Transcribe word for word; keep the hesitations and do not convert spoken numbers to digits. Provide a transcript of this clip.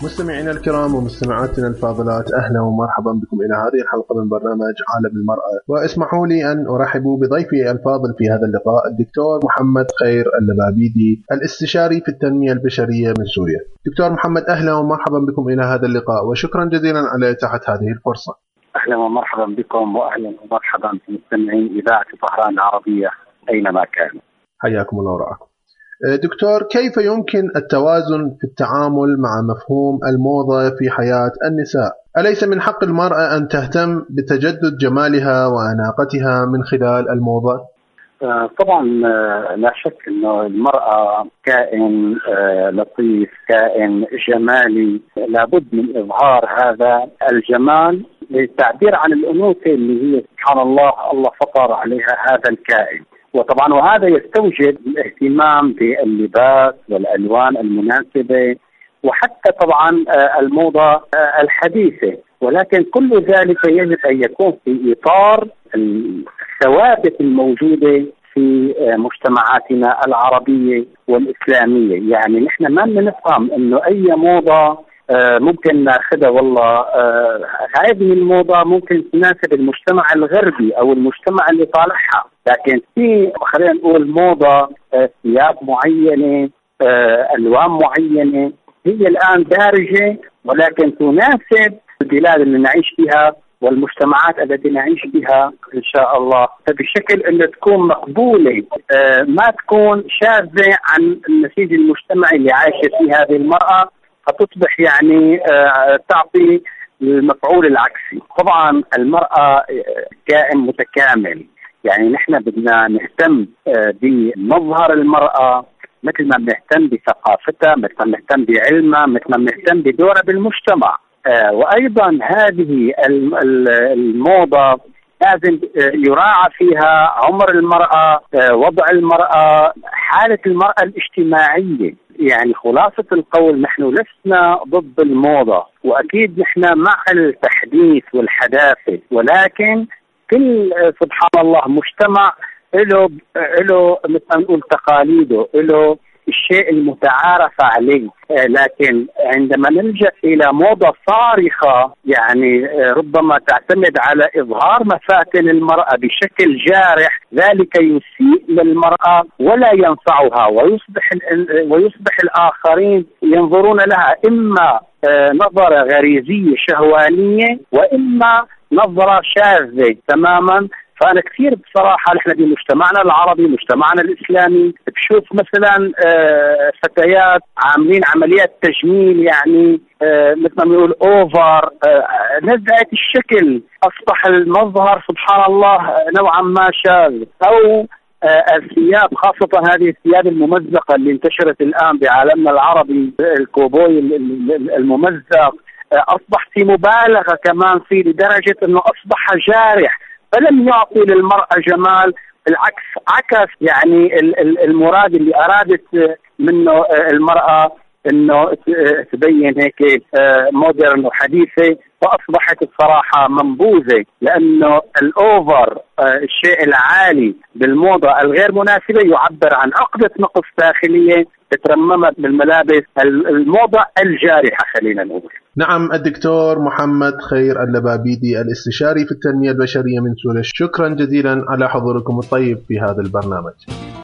مستمعينا الكرام ومستمعاتنا الفاضلات، أهلا ومرحبا بكم إلى هذه الحلقة من برنامج عالم المرأة. واسمحوا لي أن أرحب بضيفي الفاضل في هذا اللقاء الدكتور محمد خير اللبابيدي، الاستشاري في التنمية البشرية من سوريا. دكتور محمد، أهلا ومرحبا بكم إلى هذا اللقاء، وشكرا جزيلا على إتاحة هذه الفرصة. أهلا ومرحبا بكم، وأهلا ومرحبا بمستمعين إذاعة طهران العربية أينما كانوا. حياكم الله ورعاكم. دكتور، كيف يمكن التوازن في التعامل مع مفهوم الموضة في حياة النساء؟ أليس من حق المرأة أن تهتم بتجدد جمالها وأناقتها من خلال الموضة؟ طبعا لا شك أنه المرأة كائن لطيف، كائن جمالي، لابد من إظهار هذا الجمال للتعبير عن الأنوثة اللي هي سبحان الله الله فطر عليها هذا الكائن. وطبعا وهذا يستوجب الاهتمام باللباس والألوان المناسبة، وحتى طبعا الموضة الحديثة، ولكن كل ذلك يجب أن يكون في إطار الثوابت الموجودة في مجتمعاتنا العربية والإسلامية. يعني نحن ما بنفهم إنه أي موضة ممكن ناخذها، والله هذه الموضة ممكن تناسب المجتمع الغربي أو المجتمع اللي طالعها، لكن في خلينا نقول موضة ثياب معينة، ألوان معينة هي الآن دارجة، ولكن تناسب البلاد اللي نعيش فيها والمجتمعات التي نعيش بها إن شاء الله، بشكل أن تكون مقبولة، ما تكون شاذة عن النسيج المجتمعي اللي عايشة فيه هذه المرأة، فتصبح يعني تعطي المفعول العكسي. طبعا المرأة كائن متكامل، يعني نحن بدنا نهتم بمظهر المرأة مثل ما بنهتم بثقافتها، مثل ما بنهتم بعلمها، مثل ما بنهتم بدورها بالمجتمع. وأيضا هذه الموضة لازم يراعى فيها عمر المرأة، وضع المرأة، حالة المرأة الاجتماعية. يعني خلاصة القول نحن لسنا ضد الموضة، وأكيد نحن مع التحديث والحداثة، ولكن كل سبحان الله مجتمع له له مثل ما نقول تقاليده، له الشيء المتعارف عليه. لكن عندما نلجأ إلى موضة صارخة، يعني ربما تعتمد على إظهار مفاتن المرأة بشكل جارح، ذلك يسيء للمرأة ولا ينفعها، ويصبح ويصبح الآخرين ينظرون لها إما نظرة غريزية شهوانية، وإما نظرة شاذة تماما. فأنا كثير بصراحة نحن بمجتمعنا العربي، مجتمعنا الإسلامي، بشوف مثلا فتيات عاملين عمليات تجميل، يعني مثل ما بنقول أوفر، نزعت الشكل، أصبح المظهر سبحان الله نوعا ما شاذ. أو الثياب، خاصة هذه الثياب الممزقة اللي انتشرت الآن بعالمنا العربي، الكوبوي الممزق، أصبح في مبالغة كمان فيه لدرجة أنه أصبح جارح، فلم يعطي للمرأة جمال، بالعكس عكس يعني المراد اللي أرادت منه المرأة أنه تبين هيك مودرن وحديثة، فأصبحت الصراحة منبوذة، لأنه الأوفر، الشيء العالي بالموضة الغير مناسبة، يعبر عن عقدة نقص داخلية تترممت بالملابس الموضة الجارحة خلينا نقول. نعم، الدكتور محمد خير اللبابيدي، الاستشاري في التنمية البشرية من سوريا، شكرا جزيلا على حضوركم الطيب في هذا البرنامج.